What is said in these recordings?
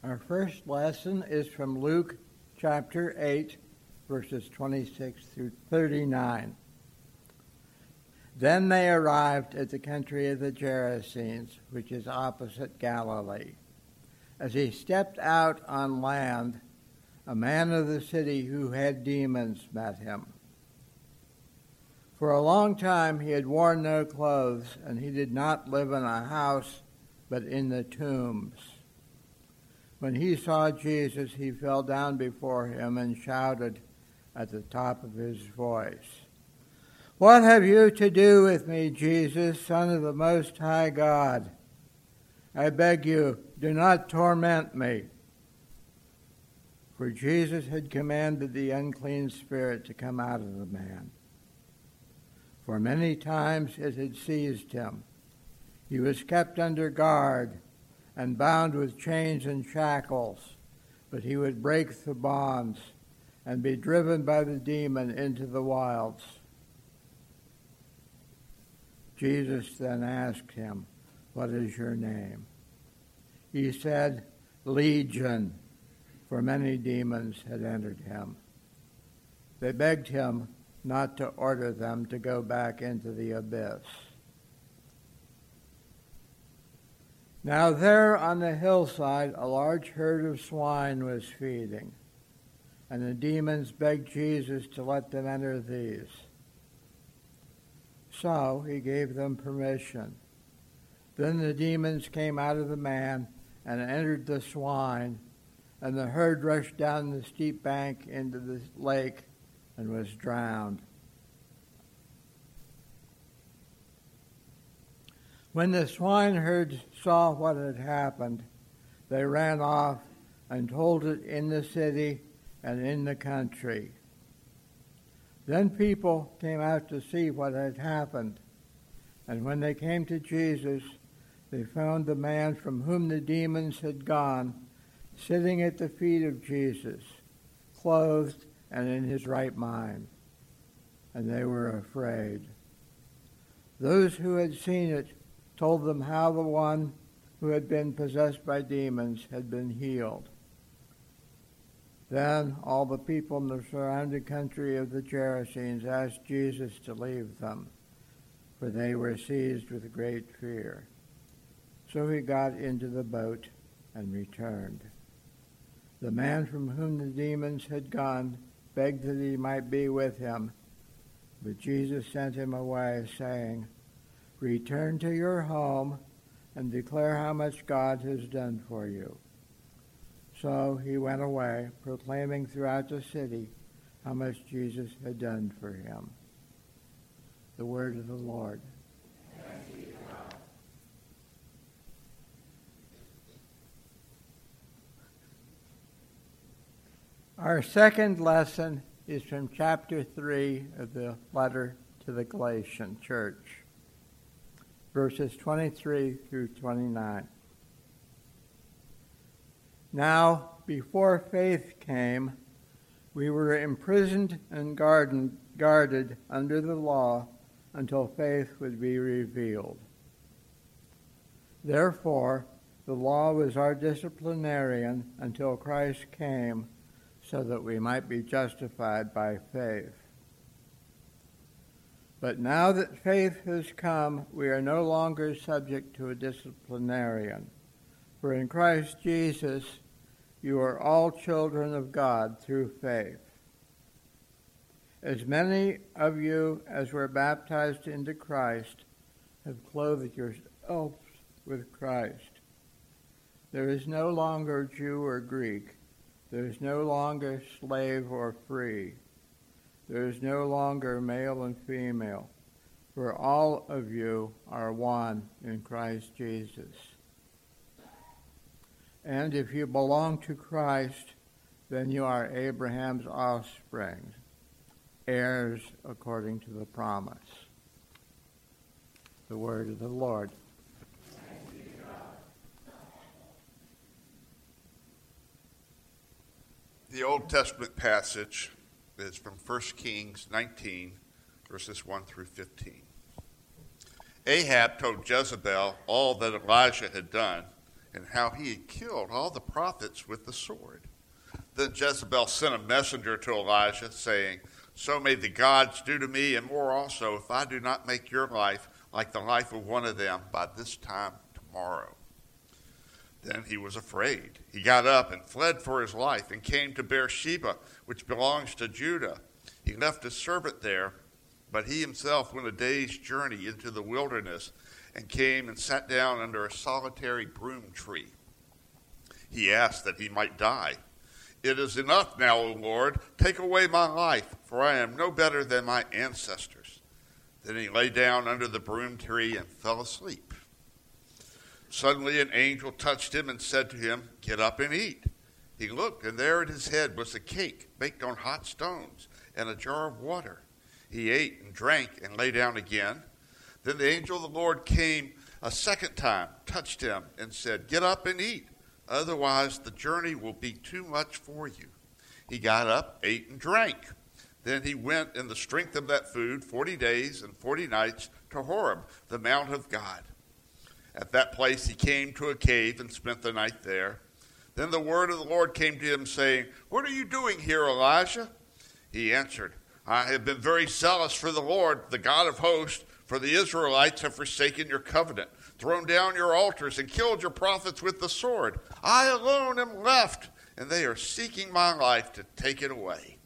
Our first lesson is from Luke chapter 8, verses 26 through 39. Then they arrived at the country of the Gerasenes, which is opposite Galilee. As he stepped out on land, a man of the city who had demons met him. For a long time he had worn no clothes, and he did not live in a house, but in the tombs. When he saw Jesus, he fell down before him and shouted at the top of his voice, "What have you to do with me, Jesus, Son of the Most High God? I beg you, do not torment me." For Jesus had commanded the unclean spirit to come out of the man. For many times it had seized him. He was kept under guard and bound with chains and shackles, but he would break the bonds and be driven by the demon into the wilds. Jesus then asked him, "What is your name?" He said, "Legion," for many demons had entered him. They begged him not to order them to go back into the abyss. Now there on the hillside a large herd of swine was feeding, and the demons begged Jesus to let them enter these. So he gave them permission. Then the demons came out of the man and entered the swine, and the herd rushed down the steep bank into the lake and was drowned. When the swineherds saw what had happened, they ran off and told it in the city and in the country. Then people came out to see what had happened, and when they came to Jesus, they found the man from whom the demons had gone sitting at the feet of Jesus, clothed and in his right mind, and they were afraid. Those who had seen it told them how the one who had been possessed by demons had been healed. Then all the people in the surrounding country of the Gerasenes asked Jesus to leave them, for they were seized with great fear. So he got into the boat and returned. The man from whom the demons had gone begged that he might be with him, but Jesus sent him away, saying, "Return to your home and declare how much God has done for you." So he went away, proclaiming throughout the city how much Jesus had done for him. The word of the Lord. Thanks be to God. Our second lesson is from chapter 3 of the letter to the Galatian church, verses 23 through 29. Now, before faith came, we were imprisoned and guarded under the law until faith would be revealed. Therefore, the law was our disciplinarian until Christ came, so that we might be justified by faith. But now that faith has come, we are no longer subject to a disciplinarian. For in Christ Jesus, you are all children of God through faith. As many of you as were baptized into Christ have clothed yourselves with Christ. There is no longer Jew or Greek. There is no longer slave or free. There is no longer male and female, for all of you are one in Christ Jesus. And if you belong to Christ, then you are Abraham's offspring, heirs according to the promise. The word of the Lord. Thanks be to God. The Old Testament passage is from 1 Kings 19, verses 1 through 15. Ahab told Jezebel all that Elijah had done, and how he had killed all the prophets with the sword. Then Jezebel sent a messenger to Elijah, saying, "So may the gods do to me, and more also, if I do not make your life like the life of one of them by this time tomorrow." Then he was afraid. He got up and fled for his life and came to Beersheba, which belongs to Judah. He left his servant there, but he himself went a day's journey into the wilderness and came and sat down under a solitary broom tree. He asked that he might die. "It is enough now, O Lord. Take away my life, for I am no better than my ancestors." Then he lay down under the broom tree and fell asleep. Suddenly an angel touched him and said to him, "Get up and eat." He looked, and there at his head was a cake baked on hot stones and a jar of water. He ate and drank and lay down again. Then the angel of the Lord came a second time, touched him, and said, "Get up and eat. Otherwise the journey will be too much for you." He got up, ate, and drank. Then he went in the strength of that food 40 days and 40 nights to Horeb, the mount of God. At that place he came to a cave and spent the night there. Then the word of the Lord came to him, saying, "What are you doing here, Elijah?" He answered, "I have been very zealous for the Lord, the God of hosts, for the Israelites have forsaken your covenant, thrown down your altars, and killed your prophets with the sword. I alone am left, and they are seeking my life to take it away."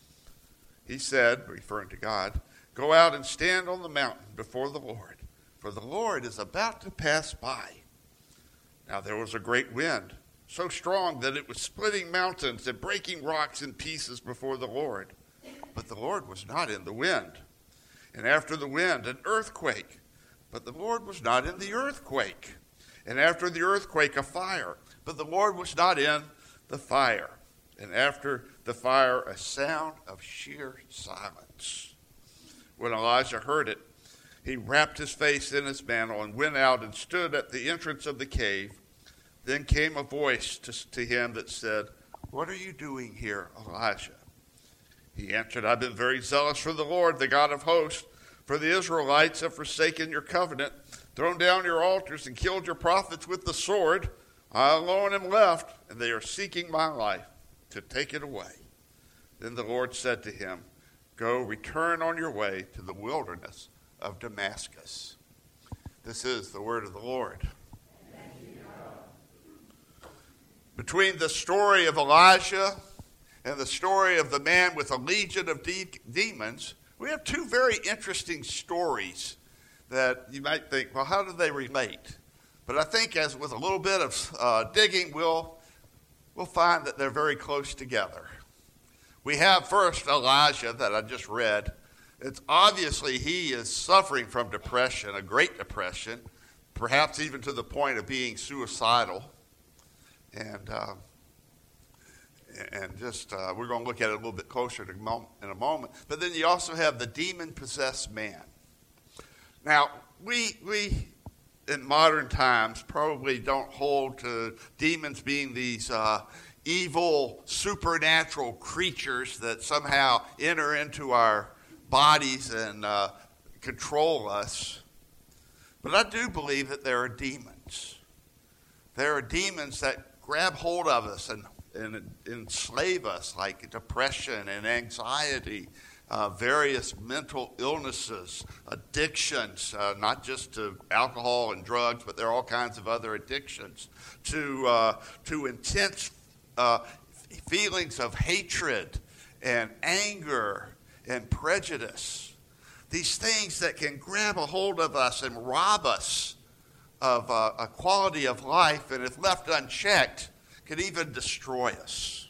He said, referring to God, "Go out and stand on the mountain before the Lord, for the Lord is about to pass by." Now there was a great wind, so strong that it was splitting mountains and breaking rocks in pieces before the Lord. But the Lord was not in the wind. And after the wind, an earthquake. But the Lord was not in the earthquake. And after the earthquake, a fire. But the Lord was not in the fire. And after the fire, a sound of sheer silence. When Elijah heard it, he wrapped his face in his mantle and went out and stood at the entrance of the cave. Then came a voice to him that said, "What are you doing here, Elijah?" He answered, "I've been very zealous for the Lord, the God of hosts, for the Israelites have forsaken your covenant, thrown down your altars, and killed your prophets with the sword. I alone am left, and they are seeking my life to take it away." Then the Lord said to him, "Go, return on your way to the wilderness of Damascus." This is the word of the Lord. Between the story of Elijah and the story of the man with a legion of demons, we have two very interesting stories that you might think, well, how do they relate? But I think as with a little bit of digging, we'll find that they're very close together. We have first Elijah that I just read. It's obviously he is suffering from depression, a great depression, perhaps even to the point of being suicidal. And we're going to look at it a little bit closer in a moment. But then you also have the demon-possessed man. Now, we in modern times probably don't hold to demons being these evil, supernatural creatures that somehow enter into our bodies and control us. But I do believe that there are demons. There are demons that grab hold of us and enslave us, like depression and anxiety, various mental illnesses, addictions, not just to alcohol and drugs, but there are all kinds of other addictions, to intense feelings of hatred and anger and prejudice. These things that can grab a hold of us and rob us of a quality of life, and if left unchecked, can even destroy us.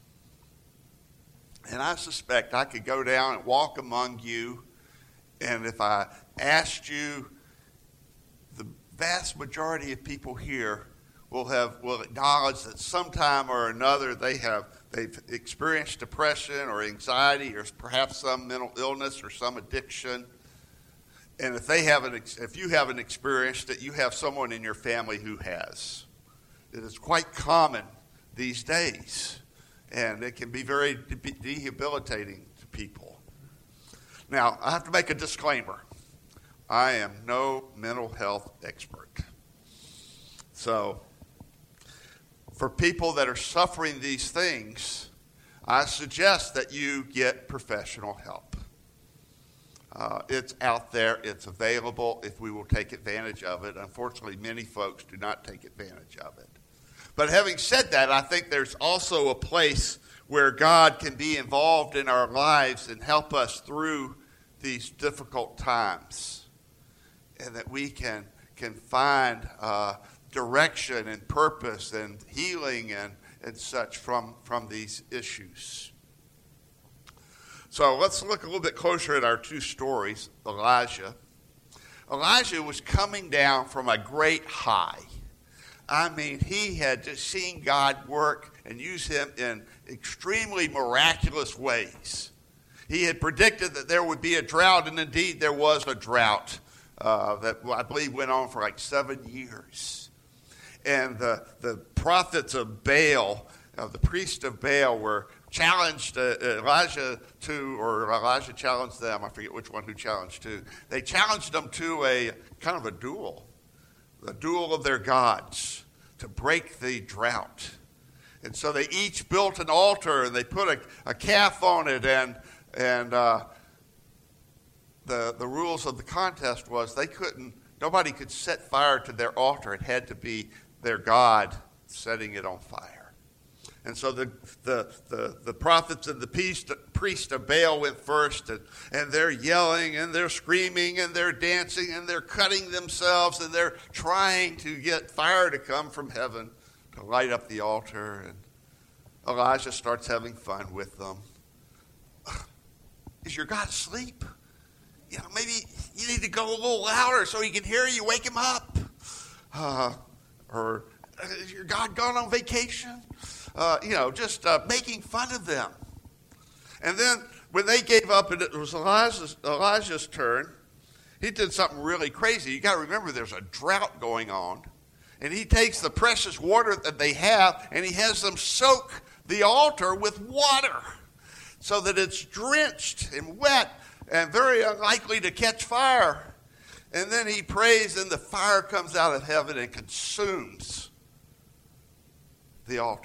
And I suspect I could go down and walk among you, and if I asked you, the vast majority of people here will acknowledge that sometime or another they've experienced depression or anxiety or perhaps some mental illness or some addiction. And if you haven't experienced it, you have someone in your family who has. It is quite common these days, and it can be very debilitating to people. Now, I have to make a disclaimer. I am no mental health expert. So, for people that are suffering these things, I suggest that you get professional help. It's out there. It's available if we will take advantage of it. Unfortunately, many folks do not take advantage of it. But having said that, I think there's also a place where God can be involved in our lives and help us through these difficult times, and that we can find direction and purpose and healing and such from these issues. So let's look a little bit closer at our two stories. Elijah was coming down from a great high. I mean, he had just seen God work and use him in extremely miraculous ways. He had predicted that there would be a drought, and indeed there was a drought that I believe went on for like 7 years. And the prophets of Baal, the priests of Baal, were challenged Elijah challenged them. I forget which one who challenged who. They challenged them to a kind of a duel of their gods to break the drought. And so they each built an altar, and they put a calf on it, and the rules of the contest was nobody could set fire to their altar. It had to be their God setting it on fire. And so the prophets and the priest of Baal went first, and they're yelling, and they're screaming, and they're dancing, and they're cutting themselves, and they're trying to get fire to come from heaven to light up the altar. And Elijah starts having fun with them. Is your God asleep? Maybe you need to go a little louder so he can hear you. Wake him up. Or is your God gone on vacation? Just making fun of them. And then when they gave up and it was Elijah's turn, he did something really crazy. You got to remember there's a drought going on. And he takes the precious water that they have and he has them soak the altar with water so that it's drenched and wet and very unlikely to catch fire. And then he prays, and the fire comes out of heaven and consumes the altar.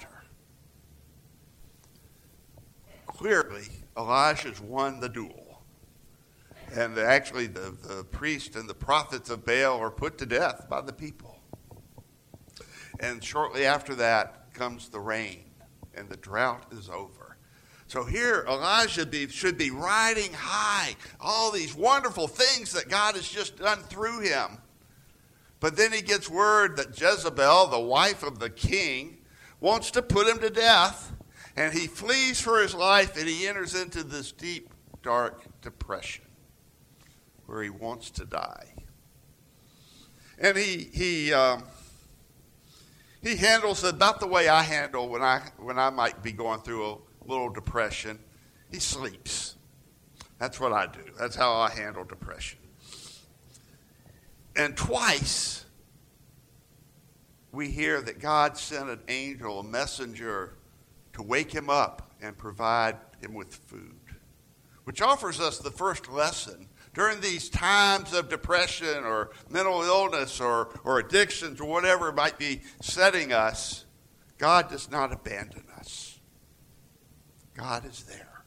Clearly, Elijah's won the duel. And the priest and the prophets of Baal are put to death by the people. And shortly after that comes the rain, and the drought is over. So here, Elijah should be riding high, all these wonderful things that God has just done through him. But then he gets word that Jezebel, the wife of the king, wants to put him to death, and he flees for his life, and he enters into this deep, dark depression where he wants to die. And he handles it about the way I handle when I might be going through a little depression. He sleeps. That's what I do. That's how I handle depression. And twice we hear that God sent an angel, a messenger, to wake him up and provide him with food, which offers us the first lesson. During these times of depression or mental illness or addictions or whatever might be setting us, God does not abandon us. God is there.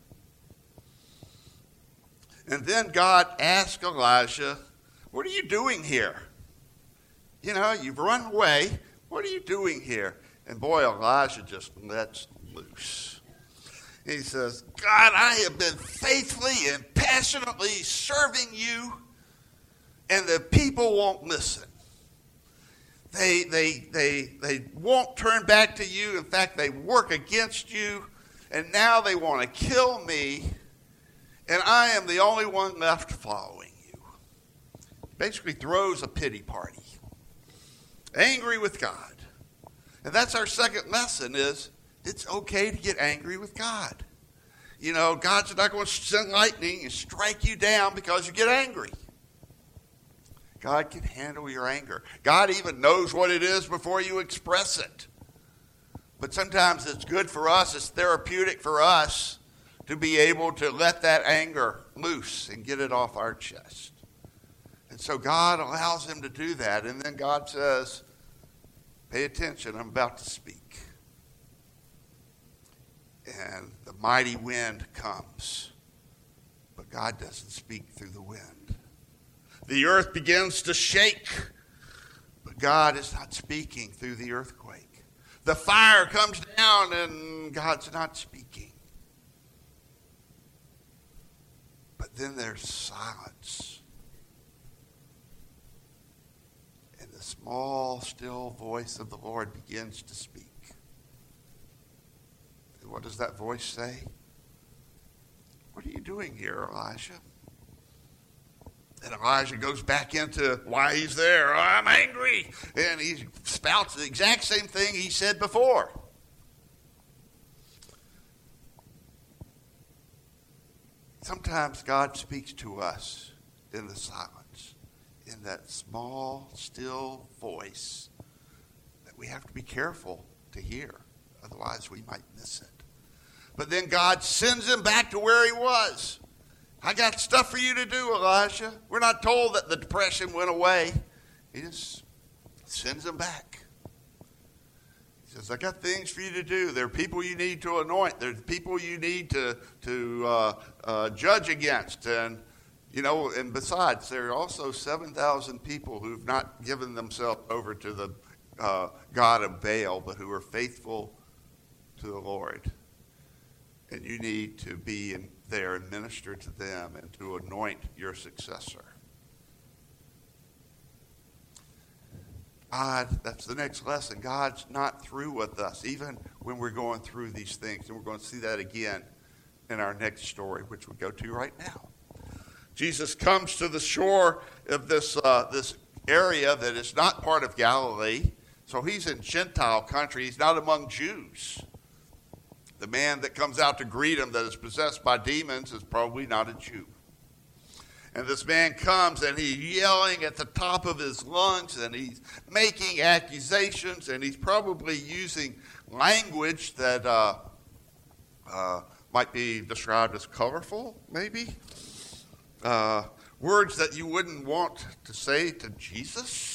And then God asked Elijah, what are you doing here? You've run away. What are you doing here? And boy, Elijah just lets loose. He says, God, I have been faithfully and passionately serving you, and the people won't listen. They won't turn back to you. In fact, they work against you, and now they want to kill me, and I am the only one left following you. Basically throws a pity party. Angry with God. And that's our second lesson is, it's okay to get angry with God. God's not going to send lightning and strike you down because you get angry. God can handle your anger. God even knows what it is before you express it. But sometimes it's good for us, it's therapeutic for us to be able to let that anger loose and get it off our chest. And so God allows him to do that. And then God says, pay attention, I'm about to speak. and the mighty wind comes. But God doesn't speak through the wind. The earth begins to shake, but God is not speaking through the earthquake. The fire comes down, and God's not speaking. But then there's silence. And the small, still voice of the Lord begins to speak. And what does that voice say? What are you doing here, Elijah? And Elijah goes back into why he's there. I'm angry. And he spouts the exact same thing he said before. Sometimes God speaks to us in the silence, in that small, still voice that we have to be careful to hear. Otherwise, we might miss it. But then God sends him back to where he was. I got stuff for you to do, Elijah. We're not told that the depression went away. He just sends him back. He says, I got things for you to do. There are people you need to anoint. There's people you need to judge against. And, and besides, there are also 7,000 people who've not given themselves over to the God of Baal, but who are faithful to the Lord. And you need to be there and minister to them and to anoint your successor. God, that's the next lesson. God's not through with us, even when we're going through these things. And we're going to see that again in our next story, which we'll go to right now. Jesus comes to the shore of this area that is not part of Galilee. So he's in Gentile country. He's not among Jews. The man that comes out to greet him that is possessed by demons is probably not a Jew. And this man comes and he's yelling at the top of his lungs and he's making accusations and he's probably using language that might be described as colorful, maybe. Words that you wouldn't want to say to Jesus.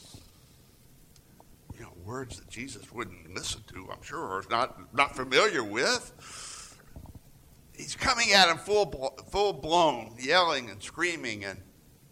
Words that Jesus wouldn't listen to, I'm sure, or is not familiar with. He's coming at him full blown, yelling and screaming, and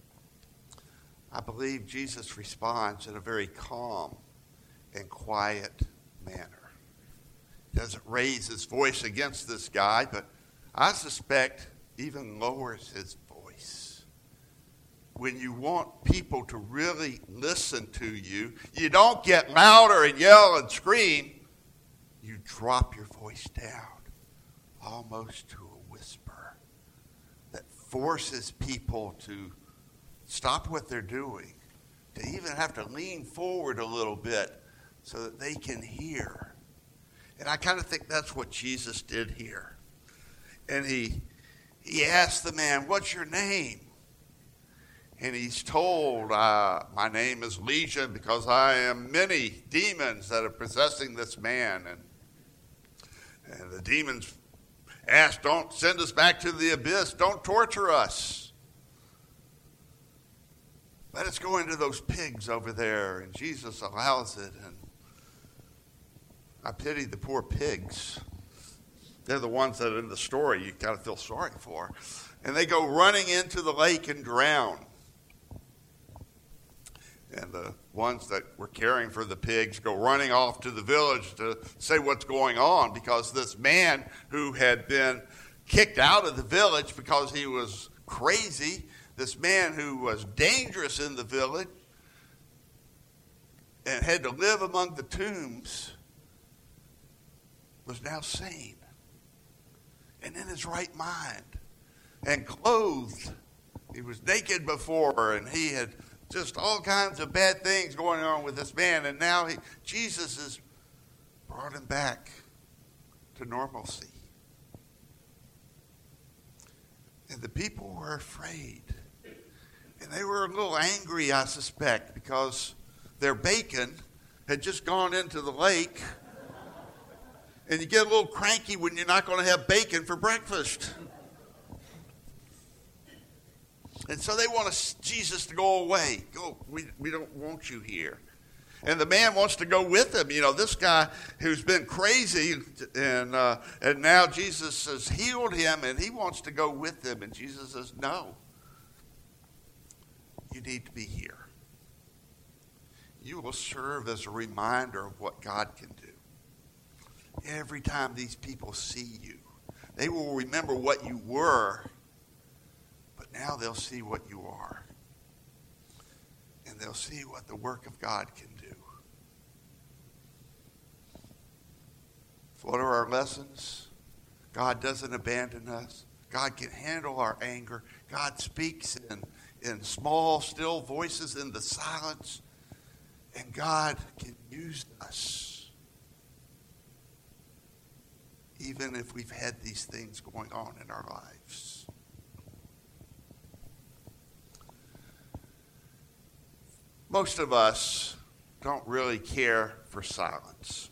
I believe Jesus responds in a very calm and quiet manner. He doesn't raise his voice against this guy, but I suspect even lowers his voice. When you want people to really listen to you, you don't get louder and yell and scream. You drop your voice down almost to a whisper that forces people to stop what they're doing, to even have to lean forward a little bit so that they can hear. And I kind of think that's what Jesus did here. And he asked the man, what's your name? And he's told, my name is Legion because I am many demons that are possessing this man. And the demons asked, don't send us back to the abyss. Don't torture us. Let us go into those pigs over there. And Jesus allows it. And I pity the poor pigs. They're the ones that are in the story you kind of feel sorry for. And they go running into the lake and drown. And the ones that were caring for the pigs go running off to the village to say what's going on, because this man who had been kicked out of the village because he was crazy, this man who was dangerous in the village and had to live among the tombs, was now sane and in his right mind and clothed. He was naked before, and he had just all kinds of bad things going on with this man. And now Jesus has brought him back to normalcy. And the people were afraid. And they were a little angry, I suspect, because their bacon had just gone into the lake. And you get a little cranky when you're not going to have bacon for breakfast. And so they want Jesus to go away. Go, we don't want you here. And the man wants to go with him. You know, this guy who's been crazy, and now Jesus has healed him, and he wants to go with him. And Jesus says, no, you need to be here. You will serve as a reminder of what God can do. Every time these people see you, they will remember what you were, but now they'll see what you are. And they'll see what the work of God can do. So what are our lessons? God doesn't abandon us. God can handle our anger. God speaks in small, still voices in the silence. And God can use us. Even if we've had these things going on in our lives. Most of us don't really care for silence.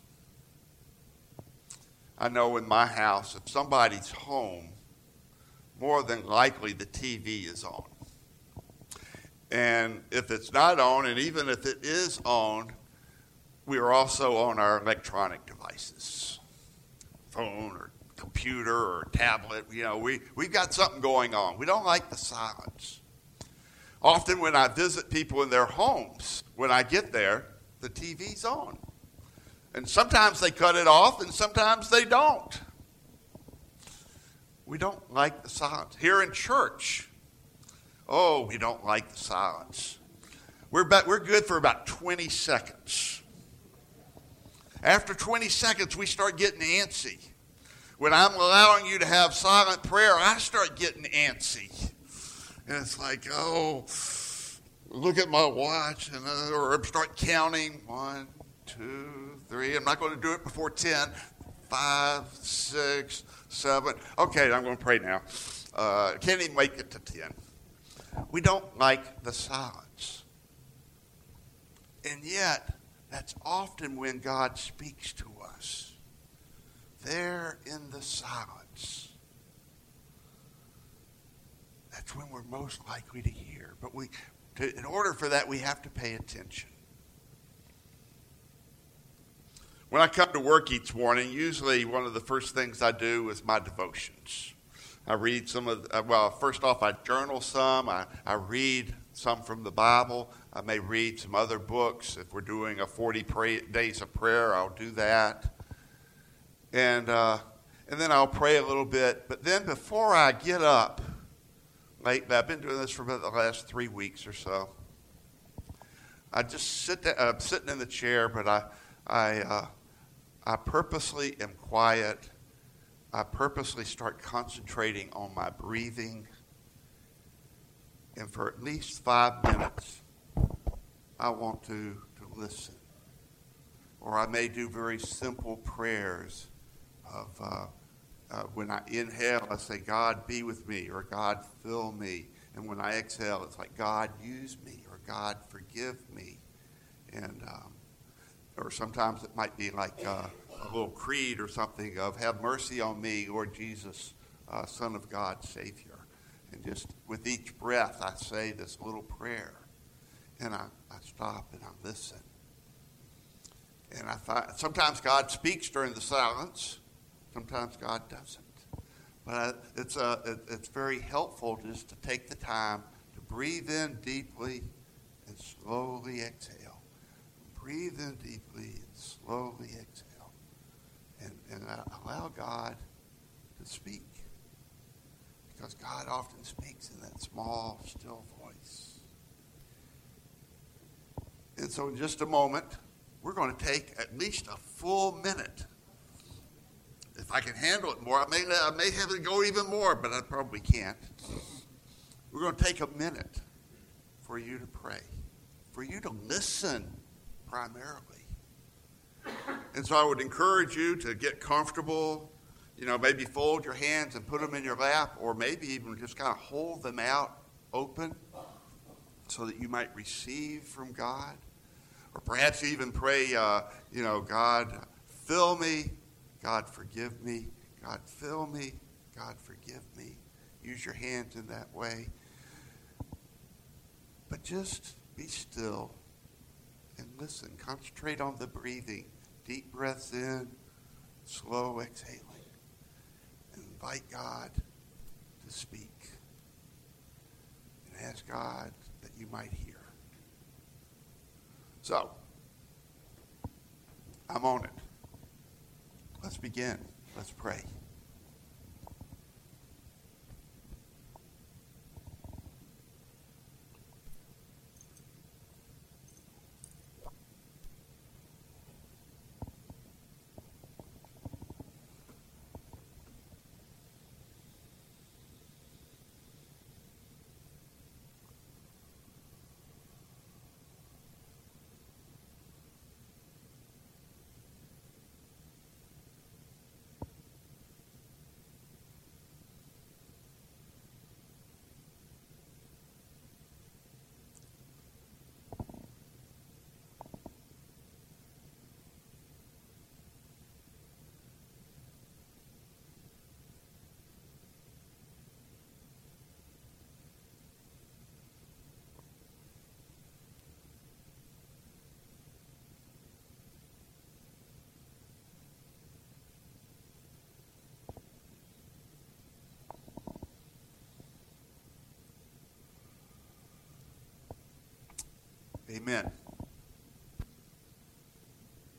I know in my house, if somebody's home, more than likely the TV is on. And if it's not on, and even if it is on, we are also on our electronic devices, phone or computer or tablet. You know, we've got something going on. We don't like the silence. Often when I visit people in their homes, when I get there, the TV's on. And sometimes they cut it off, and sometimes they don't. We don't like the silence. Here in church, we don't like the silence. We're good for about 20 seconds. After 20 seconds, we start getting antsy. When I'm allowing you to have silent prayer, I start getting antsy. And it's like, look at my watch, or start counting. 1, 2, 3. I'm not going to do it before 10. 5, 6, 7. Okay, I'm going to pray now. Can't even make it to 10. We don't like the silence. And yet, that's often when God speaks to us. There in the silence. That's when we're most likely to hear. But in order for that, we have to pay attention. When I come to work each morning, usually one of the first things I do is my devotions. I read first off, I journal some. I read some from the Bible. I may read some other books. If we're doing a 40 days of prayer, I'll do that. And then I'll pray a little bit. But then before I get up, I've been doing this for about the last 3 weeks or so. I just sit there, I'm sitting in the chair, but I purposely am quiet. I purposely start concentrating on my breathing. And for at least 5 minutes, I want to listen. Or I may do very simple prayers of when I inhale, I say, God, be with me, or God, fill me. And when I exhale, it's like, God, use me, or God, forgive me. And or sometimes it might be like a little creed or something of, have mercy on me, Lord Jesus, Son of God, Savior. And just with each breath, I say this little prayer. And I stop and I listen. And I find sometimes God speaks during the silence. Sometimes God doesn't. But it's very helpful just to take the time to breathe in deeply and slowly exhale. Breathe in deeply and slowly exhale. And allow God to speak. Because God often speaks in that small, still voice. And so in just a moment, we're going to take at least a full minute. If I can handle it more, I may have it go even more, but I probably can't. We're going to take a minute for you to pray, for you to listen primarily. And so I would encourage you to get comfortable, maybe fold your hands and put them in your lap, or maybe even just kind of hold them out open so that you might receive from God. Or perhaps even pray, God, fill me. God, forgive me. God, fill me. God, forgive me. Use your hands in that way. But just be still and listen. Concentrate on the breathing. Deep breaths in, slow exhaling. And invite God to speak. And ask God that you might hear. So, I'm on it. Let's begin. Let's pray. Amen.